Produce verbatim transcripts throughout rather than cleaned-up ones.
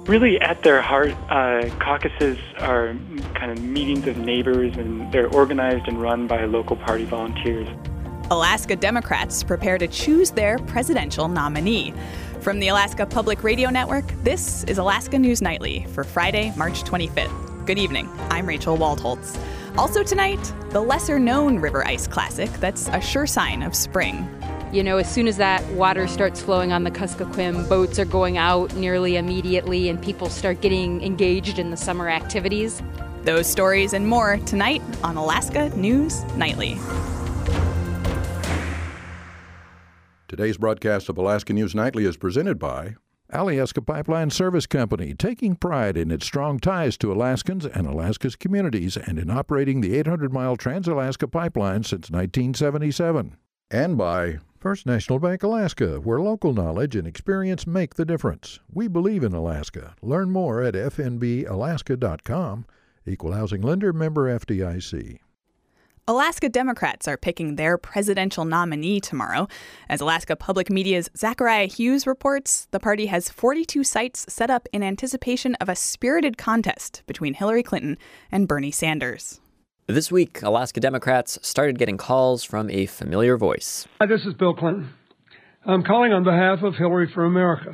Really, at their heart, uh, caucuses are kind of meetings of neighbors, and they're organized and run by local party volunteers. Alaska Democrats prepare to choose their presidential nominee. From the Alaska Public Radio Network, this is Alaska News Nightly for Friday, March twenty-fifth. Good evening. I'm Rachel Waldholtz. Also tonight, the lesser-known River Ice Classic that's a sure sign of spring. You know, as soon as that water starts flowing on the Kuskokwim, boats are going out nearly immediately and people start getting engaged in the summer activities. Those stories and more tonight on Alaska News Nightly. Today's broadcast of Alaska News Nightly is presented by Alyeska Pipeline Service Company, taking pride in its strong ties to Alaskans and Alaska's communities and in operating the eight hundred mile Trans-Alaska Pipeline since nineteen seventy-seven. And by First National Bank Alaska, where local knowledge and experience make the difference. We believe in Alaska. Learn more at f n b alaska dot com. Equal Housing Lender, member F D I C. Alaska Democrats are picking their presidential nominee tomorrow. As Alaska Public Media's Zachariah Hughes reports, the party has forty-two sites set up in anticipation of a spirited contest between Hillary Clinton and Bernie Sanders. This week, Alaska Democrats started getting calls from a familiar voice. Hi, this is Bill Clinton. I'm calling on behalf of Hillary for America.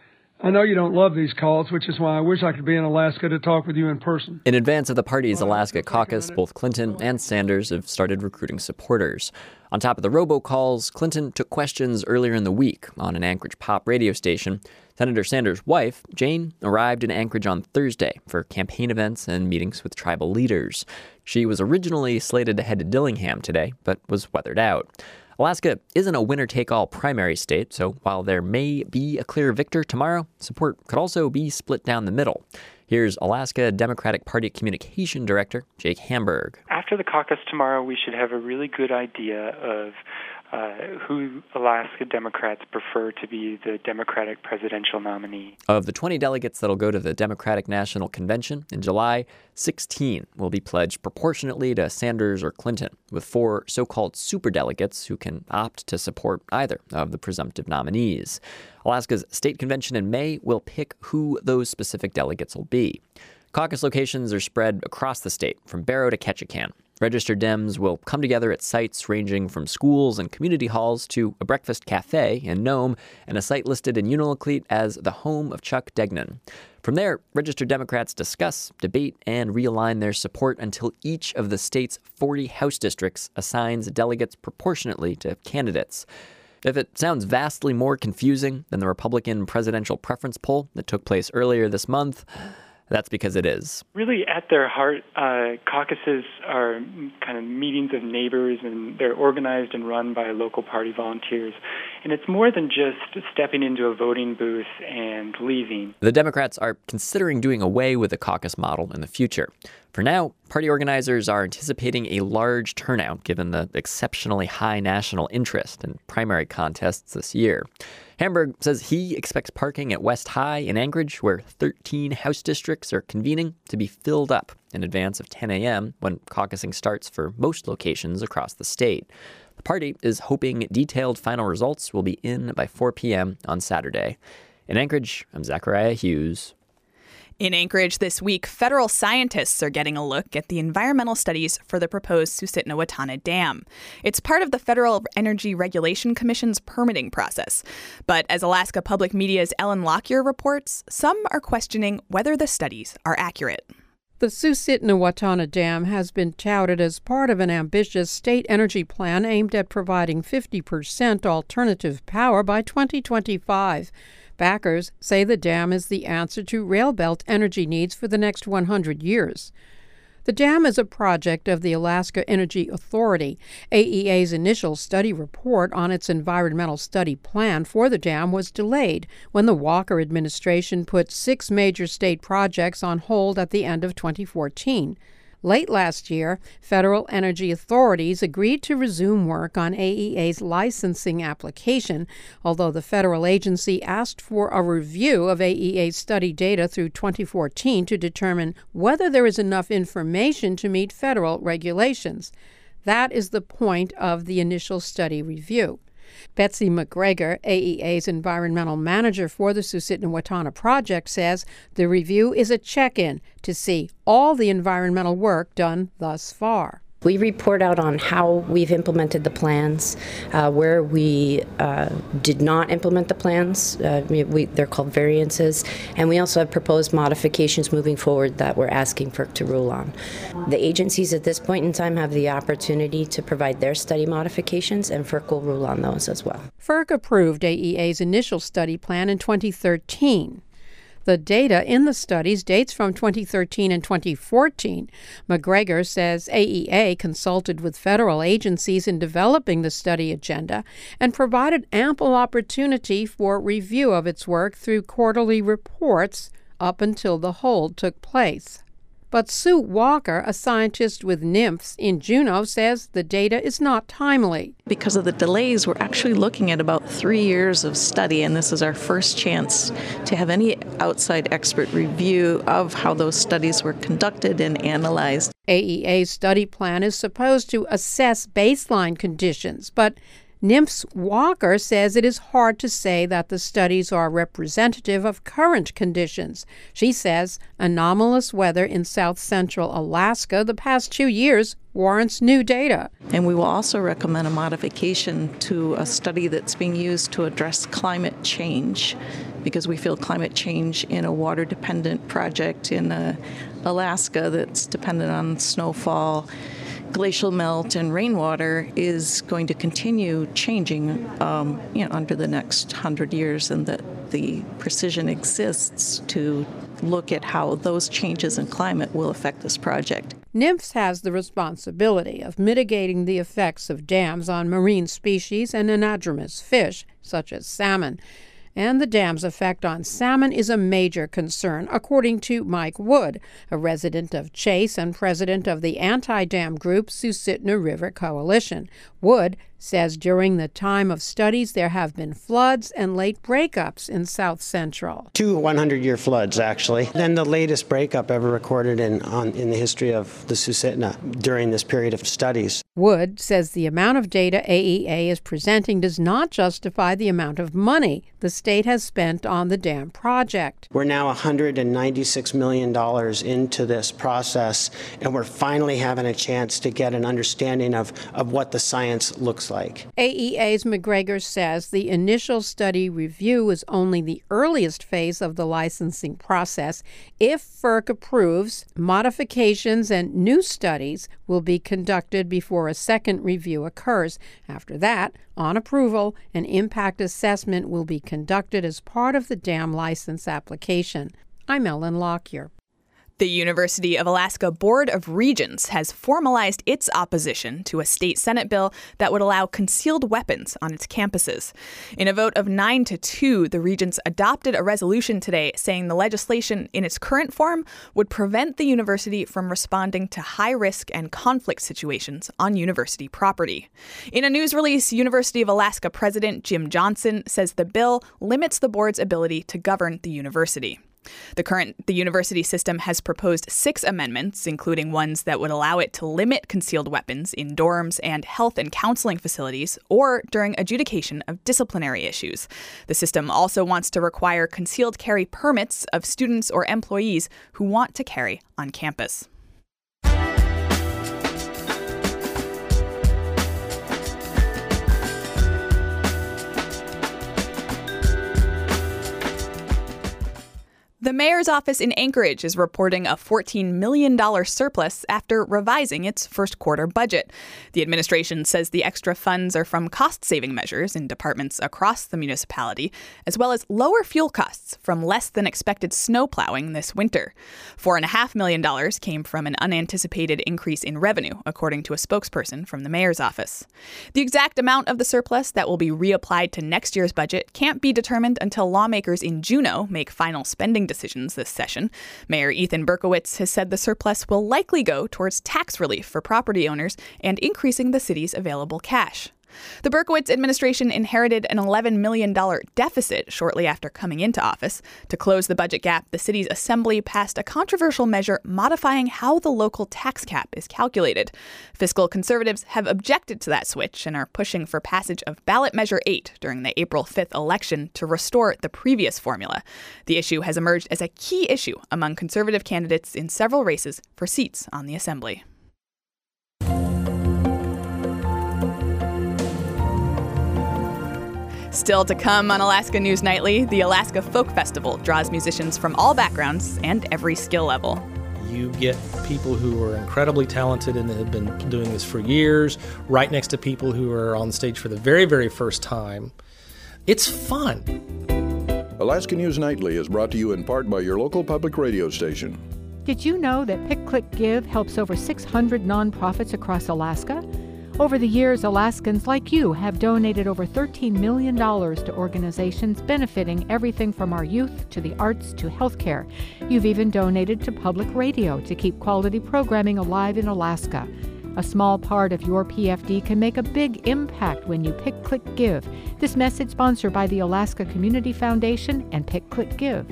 I know you don't love these calls, which is why I wish I could be in Alaska to talk with you in person. In advance of the party's Alaska caucus, both Clinton and Sanders have started recruiting supporters. On top of the robocalls, Clinton took questions earlier in the week on an Anchorage pop radio station. Senator Sanders' wife, Jane, arrived in Anchorage on Thursday for campaign events and meetings with tribal leaders. She was originally slated to head to Dillingham today, but was weathered out. Alaska isn't a winner-take-all primary state, so while there may be a clear victor tomorrow, support could also be split down the middle. Here's Alaska Democratic Party Communication Director Jake Hamburg. After the caucus tomorrow, we should have a really good idea of uh, who Alaska Democrats prefer to be the Democratic presidential nominee. Of the twenty delegates that'll go to the Democratic National Convention in July, sixteen will be pledged proportionately to Sanders or Clinton, with four so-called superdelegates who can opt to support either of the presumptive nominees. Alaska's state convention in May will pick who those specific delegates will be. Caucus locations are spread across the state, from Barrow to Ketchikan. Registered Dems will come together at sites ranging from schools and community halls to a breakfast cafe in Nome and a site listed in Unalakleet as the home of Chuck Degnan. From there, registered Democrats discuss, debate, and realign their support until each of the state's forty House districts assigns delegates proportionately to candidates. If it sounds vastly more confusing than the Republican presidential preference poll that took place earlier this month, that's because it is. Really, at their heart, uh, caucuses are kind of meetings of neighbors, and they're organized and run by local party volunteers. And it's more than just stepping into a voting booth and leaving. The Democrats are considering doing away with the caucus model in the future. For now, party organizers are anticipating a large turnout given the exceptionally high national interest in primary contests this year. Hamburg says he expects parking at West High in Anchorage, where thirteen House districts are convening, to be filled up in advance of ten a.m. when caucusing starts for most locations across the state. The party is hoping detailed final results will be in by four p.m. on Saturday. In Anchorage, I'm Zachariah Hughes. In Anchorage this week, federal scientists are getting a look at the environmental studies for the proposed Susitna-Watana Dam. It's part of the Federal Energy Regulation Commission's permitting process. But as Alaska Public Media's Ellen Lockyer reports, some are questioning whether the studies are accurate. The Susitna-Watana Dam has been touted as part of an ambitious state energy plan aimed at providing fifty percent alternative power by twenty twenty-five. Backers say the dam is the answer to rail belt energy needs for the next one hundred years. The dam is a project of the Alaska Energy Authority. A E A's initial study report on its environmental study plan for the dam was delayed when the Walker administration put six major state projects on hold at the end of twenty fourteen. Late last year, federal energy authorities agreed to resume work on A E A's licensing application, although the federal agency asked for a review of A E A's study data through twenty fourteen to determine whether there is enough information to meet federal regulations. That is the point of the initial study review. Betsy McGregor, A E A's environmental manager for the Susitna-Watana project, says the review is a check-in to see all the environmental work done thus far. We report out on how we've implemented the plans, uh, where we uh, did not implement the plans. Uh, we, they're called variances. And we also have proposed modifications moving forward that we're asking FERC to rule on. The agencies at this point in time have the opportunity to provide their study modifications, and FERC will rule on those as well. FERC approved A E A's initial study plan in twenty thirteen. The data in the studies dates from twenty thirteen and twenty fourteen. McGregor says A E A consulted with federal agencies in developing the study agenda and provided ample opportunity for review of its work through quarterly reports up until the hold took place. But Sue Walker, a scientist with NIMFS in Juneau, says the data is not timely. Because of the delays, we're actually looking at about three years of study, and this is our first chance to have any outside expert review of how those studies were conducted and analyzed. A E A's study plan is supposed to assess baseline conditions, but NIMFS Walker says it is hard to say that the studies are representative of current conditions. She says anomalous weather in south central Alaska the past two years warrants new data. And we will also recommend a modification to a study that's being used to address climate change, because we feel climate change in a water-dependent project in uh, Alaska that's dependent on snowfall, glacial melt, and rainwater is going to continue changing um, you know, under the next hundred years, and that the precision exists to look at how those changes in climate will affect this project. NIMFS has the responsibility of mitigating the effects of dams on marine species and anadromous fish, such as salmon. And the dam's effect on salmon is a major concern, according to Mike Wood, a resident of Chase and president of the anti-dam group Susitna River Coalition. Wood says during the time of studies there have been floods and late breakups in South Central. Two hundred-year floods, actually. Then the latest breakup ever recorded in, on, in the history of the Susitna during this period of studies. Wood says the amount of data A E A is presenting does not justify the amount of money the state has spent on the dam project. We're now one hundred ninety-six million dollars into this process, and we're finally having a chance to get an understanding of, of what the science looks like. A E A's McGregor says the initial study review is only the earliest phase of the licensing process. If FERC approves, modifications and new studies will be conducted before a second review occurs. After that, on approval, an impact assessment will be conducted as part of the dam license application. I'm Ellen Lockyer. The University of Alaska Board of Regents has formalized its opposition to a state Senate bill that would allow concealed weapons on its campuses. In a vote of nine to two, the Regents adopted a resolution today saying the legislation in its current form would prevent the university from responding to high-risk and conflict situations on university property. In a news release, University of Alaska President Jim Johnson says the bill limits the board's ability to govern the university. The current the university system has proposed six amendments, including ones that would allow it to limit concealed weapons in dorms and health and counseling facilities or during adjudication of disciplinary issues. The system also wants to require concealed carry permits of students or employees who want to carry on campus. The mayor's office in Anchorage is reporting a fourteen million dollars surplus after revising its first quarter budget. The administration says the extra funds are from cost-saving measures in departments across the municipality, as well as lower fuel costs from less than expected snow plowing this winter. Four point five million dollars came from an unanticipated increase in revenue, according to a spokesperson from the mayor's office. The exact amount of the surplus that will be reapplied to next year's budget can't be determined until lawmakers in Juneau make final spending decisions this session. Mayor Ethan Berkowitz has said the surplus will likely go towards tax relief for property owners and increasing the city's available cash. The Berkowitz administration inherited an eleven million dollars deficit shortly after coming into office. To close the budget gap, the city's assembly passed a controversial measure modifying how the local tax cap is calculated. Fiscal conservatives have objected to that switch and are pushing for passage of ballot measure eight during the April fifth election to restore the previous formula. The issue has emerged as a key issue among conservative candidates in several races for seats on the assembly. Still to come on Alaska News Nightly, the Alaska Folk Festival draws musicians from all backgrounds and every skill level. You get people who are incredibly talented and have been doing this for years, right next to people who are on stage for the very, very first time. It's fun. Alaska News Nightly is brought to you in part by your local public radio station. Did you know that Pick, Click, Give helps over six hundred nonprofits across Alaska? Over the years, Alaskans like you have donated over thirteen million dollars to organizations benefiting everything from our youth to the arts to healthcare. You've even donated to public radio to keep quality programming alive in Alaska. A small part of your P F D can make a big impact when you Pick, Click, Give. This message sponsored by the Alaska Community Foundation and Pick, Click, Give.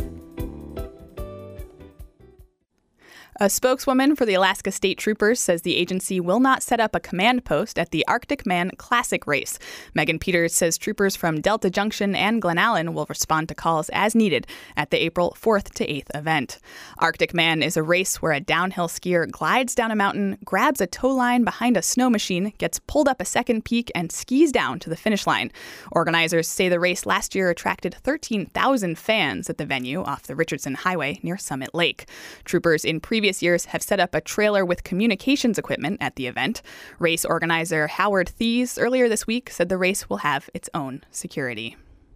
A spokeswoman for the Alaska State Troopers says the agency will not set up a command post at the Arctic Man Classic race. Megan Peters says troopers from Delta Junction and Glen Allen will respond to calls as needed at the April fourth to eighth event. Arctic Man is a race where a downhill skier glides down a mountain, grabs a tow line behind a snow machine, gets pulled up a second peak, and skis down to the finish line. Organizers say the race last year attracted thirteen thousand fans at the venue off the Richardson Highway near Summit Lake. Troopers in previous years have set up a trailer with communications equipment at the event. Race organizer Howard Thies earlier this week said the race will have its own security.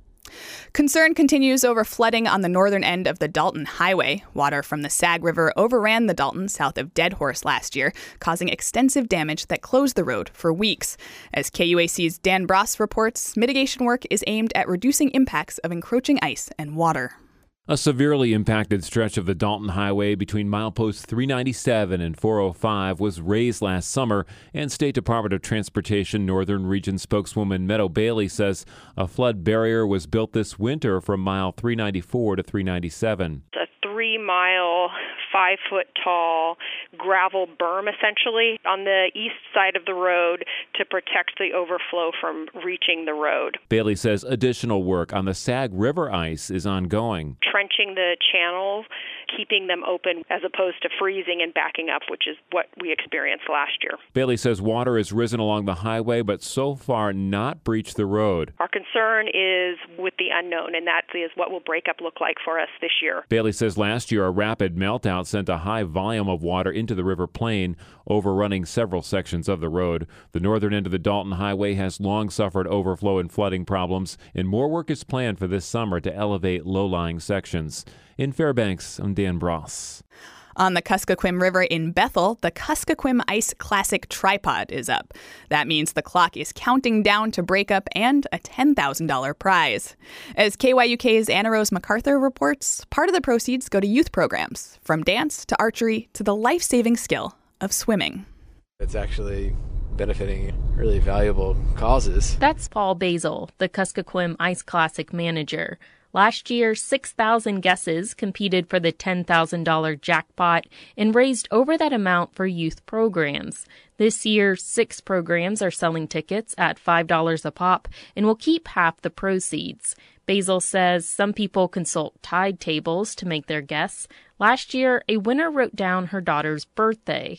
Concern continues over flooding on the northern end of the Dalton Highway. Water from the Sag River overran the Dalton south of Dead Horse last year, causing extensive damage that closed the road for weeks. As K U A C's Dan Bross reports, mitigation work is aimed at reducing impacts of encroaching ice and water. A severely impacted stretch of the Dalton Highway between mileposts three ninety-seven and four oh five was raised last summer, and State Department of Transportation Northern Region spokeswoman Meadow Bailey says a flood barrier was built this winter from mile three ninety-four to three ninety-seven. A three-mile, five-foot-tall gravel berm, essentially, on the east side of the road to protect the overflow from reaching the road. Bailey says additional work on the Sag River ice is ongoing. Trenching the channels, keeping them open as opposed to freezing and backing up, which is what we experienced last year. Bailey says water has risen along the highway, but so far not breached the road. Our concern is with the unknown, and that is what will breakup look like for us this year. Bailey says last year a rapid meltdown sent a high volume of water into the river plain, overrunning several sections of the road. The northern end of the Dalton Highway has long suffered overflow and flooding problems, and more work is planned for this summer to elevate low-lying sections. In Fairbanks, I'm Dan Bross. On the Kuskokwim River in Bethel, the Kuskokwim Ice Classic tripod is up. That means the clock is counting down to breakup and a ten thousand dollars prize. As K Y U K's Anna Rose MacArthur reports, part of the proceeds go to youth programs, from dance to archery to the life-saving skill of swimming. It's actually benefiting really valuable causes. That's Paul Basil, the Kuskokwim Ice Classic manager. Last year, six thousand guesses competed for the ten thousand dollars jackpot and raised over that amount for youth programs. This year, six programs are selling tickets at five dollars a pop and will keep half the proceeds. Basil says some people consult tide tables to make their guess. Last year, a winner wrote down her daughter's birthday.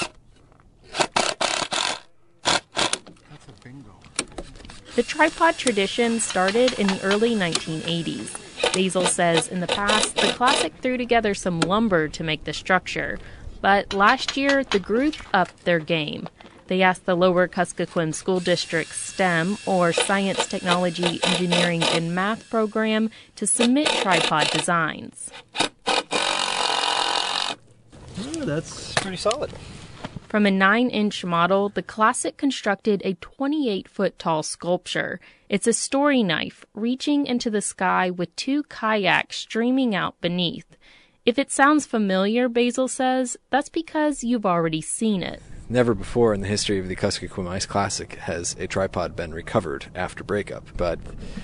The tripod tradition started in the early nineteen eighties. Basil says in the past, the classic threw together some lumber to make the structure. But last year, the group upped their game. They asked the Lower Kuskokwim School District's STEM, or Science, Technology, Engineering, and Math program to submit tripod designs. Oh, that's pretty solid. From a nine-inch model, the Classic constructed a twenty-eight foot tall sculpture. It's a story knife reaching into the sky with two kayaks streaming out beneath. If it sounds familiar, Basil says, that's because you've already seen it. Never before in the history of the Kuskokwim Ice Classic has a tripod been recovered after breakup, but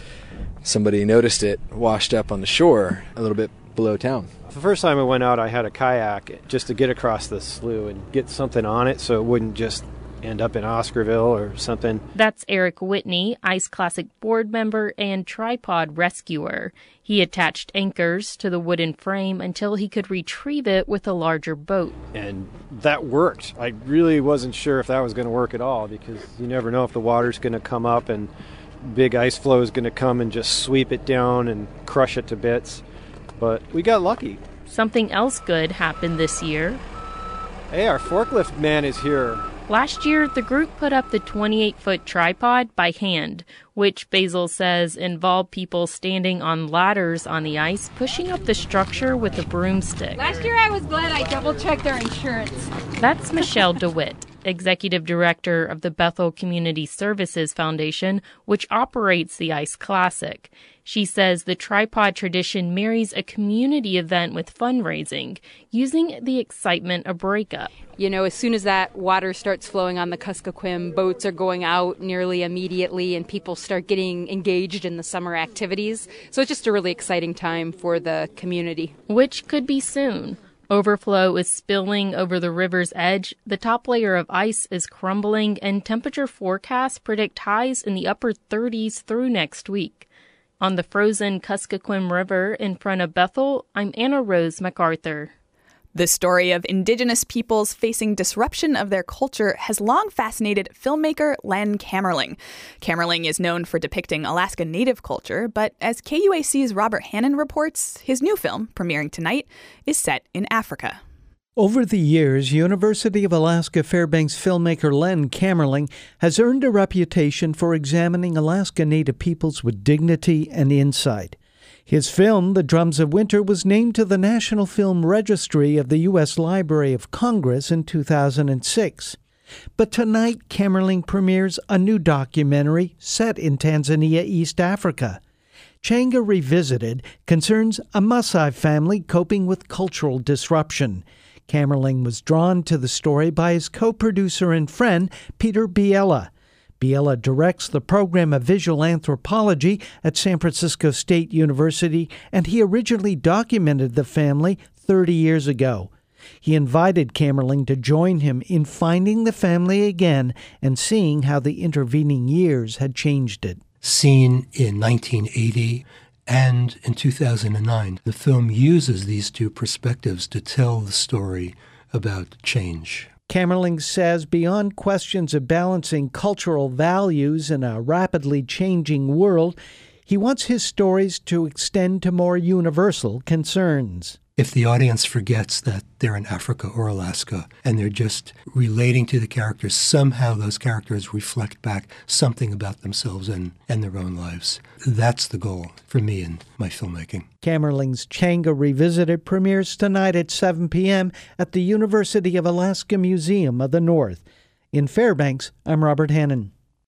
somebody noticed it washed up on the shore a little bit below town. The first time I went out, I had a kayak just to get across the slough and get something on it so it wouldn't just end up in Oscarville or something. That's Eric Whitney, Ice Classic board member and tripod rescuer. He attached anchors to the wooden frame until he could retrieve it with a larger boat. And that worked. I really wasn't sure if that was going to work at all, because you never know if the water's going to come up and big ice flow is going to come and just sweep it down and crush it to bits. But we got lucky. Something else good happened this year. Hey, our forklift man is here. Last year, the group put up the twenty-eight foot tripod by hand, which Basil says involved people standing on ladders on the ice, pushing up the structure with a broomstick. Last year, I was glad I double-checked their insurance. That's Michelle DeWitt, Executive Director of the Bethel Community Services Foundation, which operates the Ice Classic. She says the tripod tradition marries a community event with fundraising, using the excitement of breakup. You know, as soon as that water starts flowing on the Kuskokwim, boats are going out nearly immediately and people start getting engaged in the summer activities. So it's just a really exciting time for the community. Which could be soon. Overflow is spilling over the river's edge, the top layer of ice is crumbling, and temperature forecasts predict highs in the upper thirties through next week. On the frozen Kuskokwim River in front of Bethel, I'm Anna Rose MacArthur. The story of Indigenous peoples facing disruption of their culture has long fascinated filmmaker Len Kamerling. Kamerling is known for depicting Alaska Native culture, but as K U A C's Robert Hannon reports, his new film, premiering tonight, is set in Africa. Over the years, University of Alaska Fairbanks filmmaker Len Kamerling has earned a reputation for examining Alaska Native peoples with dignity and insight. His film, The Drums of Winter, was named to the National Film Registry of the U S Library of Congress in two thousand six. But tonight, Kamerling premieres a new documentary set in Tanzania, East Africa. Changa Revisited concerns a Maasai family coping with cultural disruption. Kamerling was drawn to the story by his co-producer and friend, Peter Biela. Biela directs the program of visual anthropology at San Francisco State University, and he originally documented the family thirty years ago. He invited Kamerling to join him in finding the family again and seeing how the intervening years had changed it. Seen in nineteen eighty and in two thousand nine, the film uses these two perspectives to tell the story about change. Kamerling says beyond questions of balancing cultural values in a rapidly changing world, he wants his stories to extend to more universal concerns. If the audience forgets that they're in Africa or Alaska and they're just relating to the characters, somehow those characters reflect back something about themselves and, and their own lives. That's the goal for me in my filmmaking. Kamerling's Changa Revisited premieres tonight at seven p.m. at the University of Alaska Museum of the North. In Fairbanks, I'm Robert Hannon.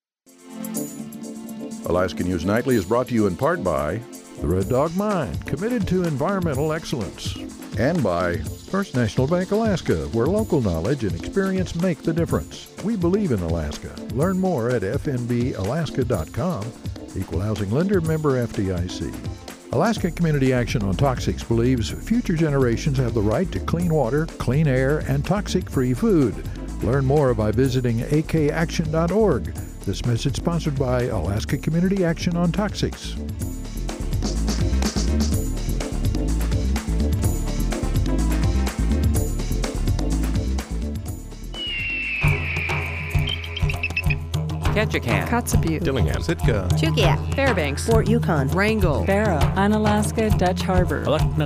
Alaska News Nightly is brought to you in part by the Red Dog Mine, committed to environmental excellence, and by First National Bank Alaska, where local knowledge and experience make the difference. We believe in Alaska. Learn more at f n b alaska dot com. Equal Housing Lender, member F D I C. Alaska Community Action on Toxics believes future generations have the right to clean water, clean air, and toxic-free food. Learn more by visiting a k action dot org. This message sponsored by Alaska Community Action on Toxics. Ketchikan, Kotzebue, Dillingham, Sitka, Chugiak, Fairbanks, Fort Yukon, Wrangell, Barrow, Unalaska, Dutch Harbor.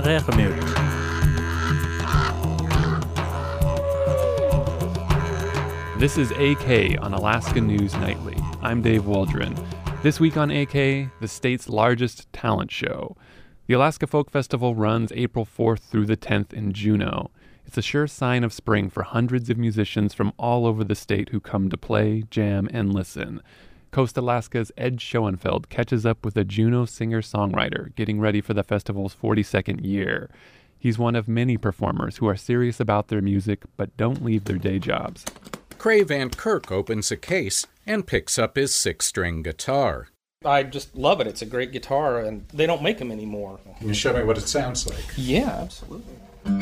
This is A K on Alaska News Nightly. I'm Dave Waldron. This week on A K, the state's largest talent show. The Alaska Folk Festival runs April fourth through the tenth in Juneau. It's a sure sign of spring for hundreds of musicians from all over the state who come to play, jam, and listen. Coast Alaska's Ed Schoenfeld catches up with a Juneau singer-songwriter getting ready for the festival's forty-second year. He's one of many performers who are serious about their music but don't leave their day jobs. Cray Van Kirk opens a case and picks up his six-string guitar. I just love it. It's a great guitar, and they don't make them anymore. Can you show me what it sounds like? Yeah, absolutely.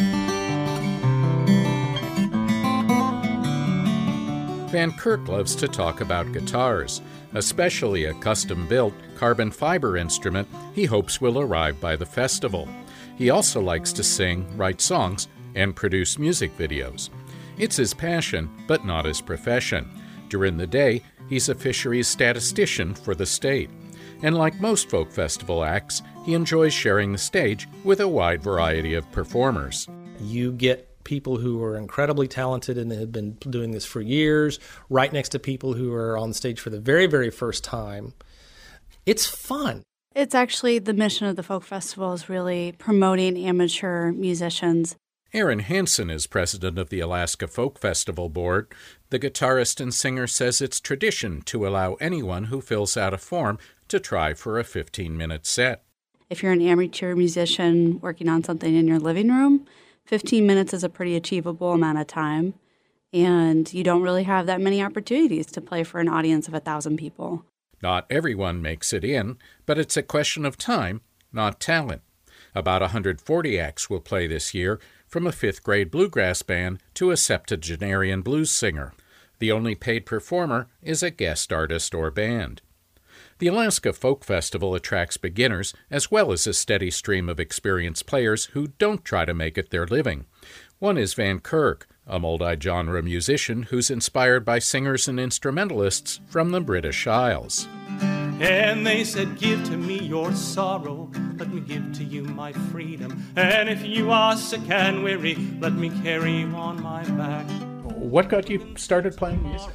Van Kirk loves to talk about guitars, especially a custom-built carbon fiber instrument he hopes will arrive by the festival. He also likes to sing, write songs, and produce music videos. It's his passion, but not his profession. During the day, he's a fisheries statistician for the state. And like most folk festival acts, he enjoys sharing the stage with a wide variety of performers. You get people who are incredibly talented and have been doing this for years, right next to people who are on stage for the very, very first time. It's fun. It's actually the mission of the folk festival is really promoting amateur musicians. Aaron Hansen is president of the Alaska Folk Festival Board. The guitarist and singer says it's tradition to allow anyone who fills out a form to try for a fifteen-minute set. If you're an amateur musician working on something in your living room, fifteen minutes is a pretty achievable amount of time, and you don't really have that many opportunities to play for an audience of a thousand people. Not everyone makes it in, but it's a question of time, not talent. About one hundred forty acts will play this year, from a fifth-grade bluegrass band to a septuagenarian blues singer. The only paid performer is a guest artist or band. The Alaska Folk Festival attracts beginners as well as a steady stream of experienced players who don't try to make it their living. One is Van Kirk, a multi-genre musician who's inspired by singers and instrumentalists from the British Isles. And they said, give to me your sorrow, let me give to you my freedom. And if you are sick and weary, let me carry you on my back. What got you started playing music?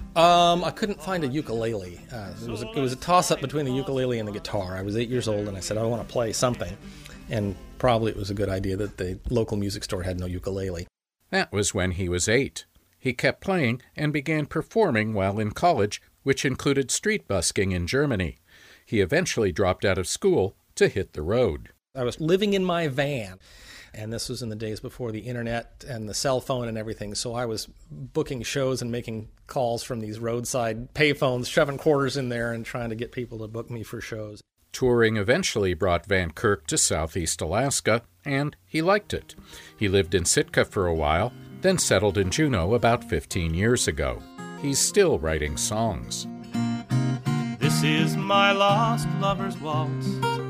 Um, I couldn't find a ukulele. Uh, it was a, it was a toss-up between the ukulele and the guitar. I was eight years old, and I said, I want to play something. And probably it was a good idea that the local music store had no ukulele. That was when he was eight. He kept playing and began performing while in college, which included street busking in Germany. He eventually dropped out of school to hit the road. I was living in my van, and this was in the days before the internet and the cell phone and everything, so I was booking shows and making calls from these roadside payphones, shoving quarters in there and trying to get people to book me for shows. Touring eventually brought Van Kirk to southeast Alaska, and he liked it. He lived in Sitka for a while, then settled in Juneau about fifteen years ago. He's still writing songs. This is my lost lover's waltz,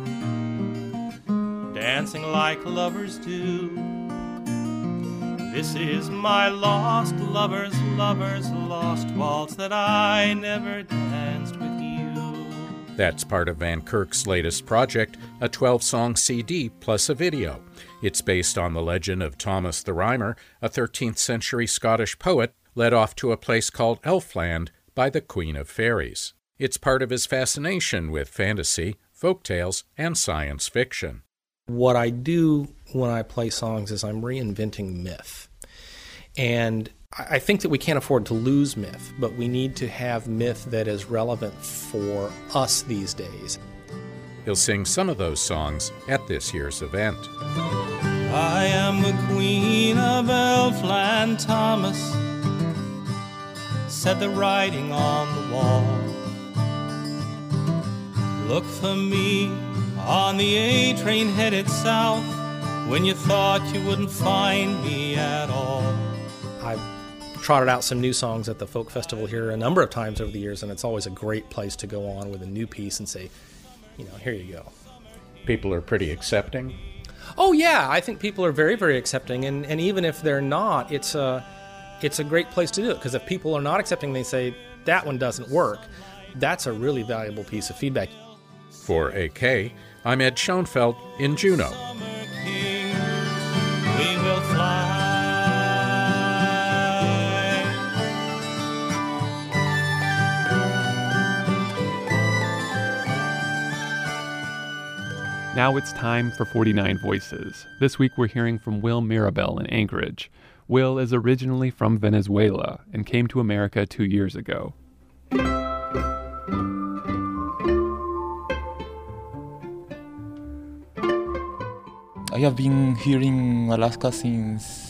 dancing like lovers do. This is my lost lover's lover's lost waltz that I never danced with you. That's part of Van Kirk's latest project, a twelve-song C D plus a video. It's based on the legend of Thomas the Rhymer, a thirteenth century Scottish poet led off to a place called Elfland by the Queen of Fairies. It's part of his fascination with fantasy, folk tales, and science fiction. What I do when I play songs is I'm reinventing myth. And I think that we can't afford to lose myth, but we need to have myth that is relevant for us these days. He'll sing some of those songs at this year's event. I am the Queen of Elfland, Thomas, said the writing on the wall. Look for me on the A train headed south, when you thought you wouldn't find me at all. I've trotted out some new songs at the folk festival here a number of times over the years, and it's always a great place to go on with a new piece and say, you know, here you go. People are pretty accepting? Oh yeah, I think people are very, very accepting, and, and even if they're not, it's a, it's a great place to do it, because if people are not accepting, they say, that one doesn't work. That's a really valuable piece of feedback. For A K, I'm Ed Schoenfeld in Juneau. We will fly. Now it's time for forty-nine Voices. This week we're hearing from Will Mirabel in Anchorage. Will is originally from Venezuela and came to America two years ago. I have been here in Alaska since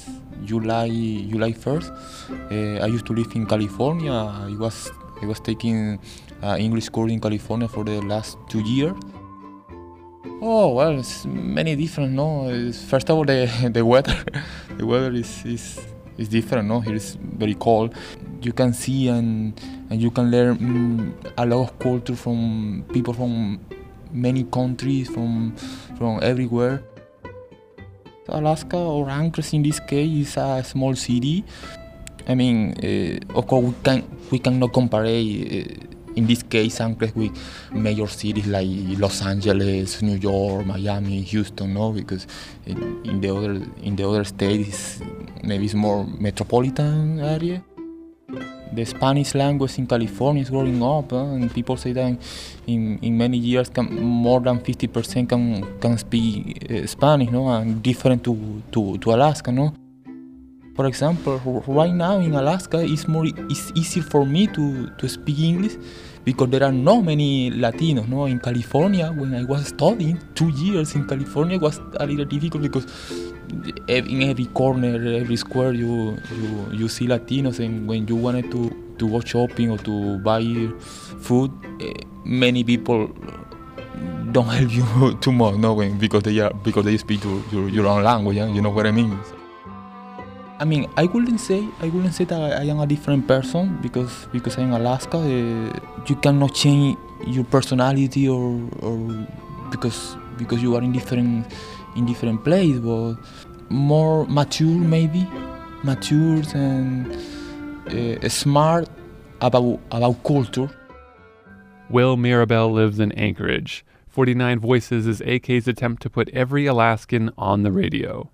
July July first. Uh, I used to live in California. I was I was taking uh, English course in California for the last two years. Oh well, it's many different. No, it's, first of all, the the weather. The weather is is is different. No, here is very cold. You can see and and you can learn mm, a lot of culture from people from many countries, from from everywhere. Alaska, or Anchorage in this case, is a small city. I mean, uh, of course, we can we cannot compare uh, in this case Anchorage with major cities like Los Angeles, New York, Miami, Houston, no, because in, in the other in the other states maybe it's more metropolitan area. The Spanish language in California is growing up, huh? And people say that in, in many years can, more than fifty percent can can speak uh, Spanish, no, and different to, to, to Alaska, no. For example, right now in Alaska, it's more it's easier for me to, to speak English because there are not many Latinos, no. In California, when I was studying two years in California, it was a little difficult because in every corner, every square, you you, you see Latinos, and when you wanted to, to go shopping or to buy food, many people don't help you too much, no, when, because they are because they speak your, your, your own language, yeah? You know what I mean? I mean, I wouldn't say I wouldn't say that I am a different person because because I'm in Alaska. Uh, you cannot change your personality or or because because you are in different. in different place, but more mature maybe, mature and uh, smart about about culture. Will Mirabel lives in Anchorage. forty-nine Voices is A K's attempt to put every Alaskan on the radio.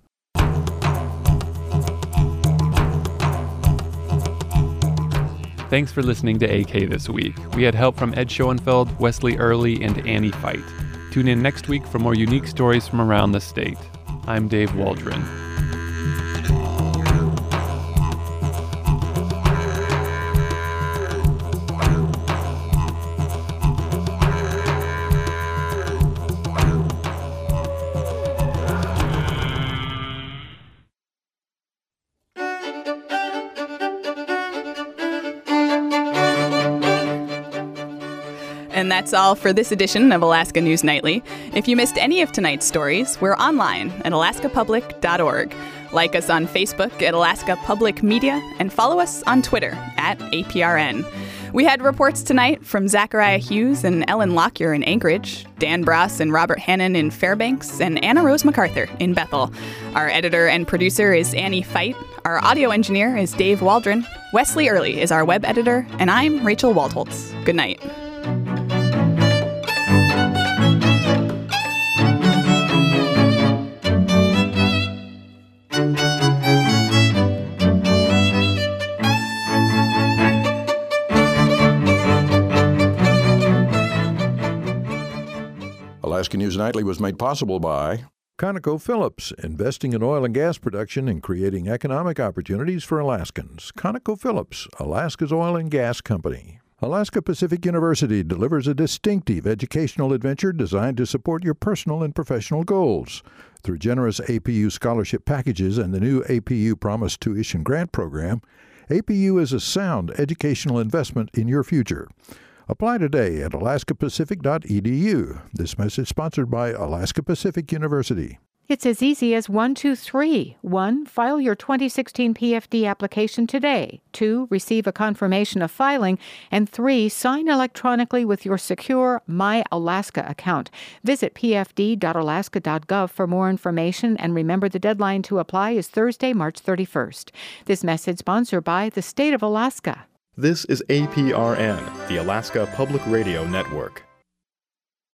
Thanks for listening to A K this week. We had help from Ed Schoenfeld, Wesley Early, and Annie Fight. Tune in next week for more unique stories from around the state. I'm Dave Waldron. And that's all for this edition of Alaska News Nightly. If you missed any of tonight's stories, we're online at alaska public dot org. Like us on Facebook at Alaska Public Media and follow us on Twitter at A P R N. We had reports tonight from Zachariah Hughes and Ellen Lockyer in Anchorage, Dan Bross and Robert Hannon in Fairbanks, and Anna Rose MacArthur in Bethel. Our editor and producer is Annie Fight. Our audio engineer is Dave Waldron. Wesley Early is our web editor, and I'm Rachel Waldholtz. Good night. Alaska News Nightly was made possible by ConocoPhillips, investing in oil and gas production and creating economic opportunities for Alaskans. ConocoPhillips, Alaska's oil and gas company. Alaska Pacific University delivers a distinctive educational adventure designed to support your personal and professional goals. Through generous A P U scholarship packages and the new A P U Promise Tuition Grant Program, A P U is a sound educational investment in your future. Apply today at alaska pacific dot e d u. This message sponsored by Alaska Pacific University. It's as easy as one, two, three. One, file your twenty sixteen P F D application today. Two, receive a confirmation of filing. And three, sign electronically with your secure My Alaska account. Visit p f d dot alaska dot gov for more information, and remember the deadline to apply is Thursday, March thirty-first. This message sponsored by the State of Alaska. This is A P R N, the Alaska Public Radio Network.